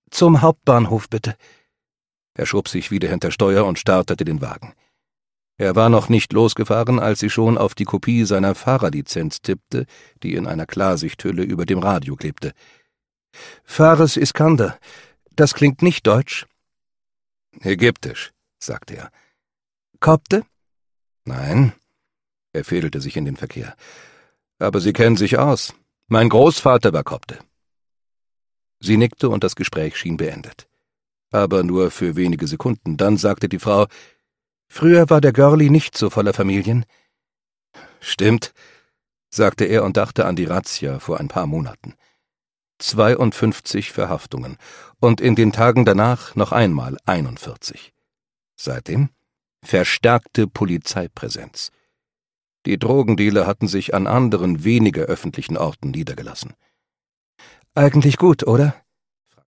Zum Hauptbahnhof, bitte.« Er schob sich wieder hinter Steuer und startete den Wagen. Er war noch nicht losgefahren, als sie schon auf die Kopie seiner Fahrerlizenz tippte, die in einer Klarsichthülle über dem Radio klebte. »Fares Iskander, das klingt nicht deutsch.« »Ägyptisch«, sagte er. »Kopte?« »Nein.« Er fädelte sich in den Verkehr. »Aber Sie kennen sich aus. Mein Großvater war Kopte.« Sie nickte und das Gespräch schien beendet. Aber nur für wenige Sekunden. Dann sagte die Frau: »Früher war der Görli nicht so voller Familien.« »Stimmt«, sagte er und dachte an die Razzia vor ein paar Monaten. 52 Verhaftungen und in den Tagen danach noch einmal 41. Seitdem verstärkte Polizeipräsenz. Die Drogendealer hatten sich an anderen, weniger öffentlichen Orten niedergelassen. »Eigentlich gut, oder?«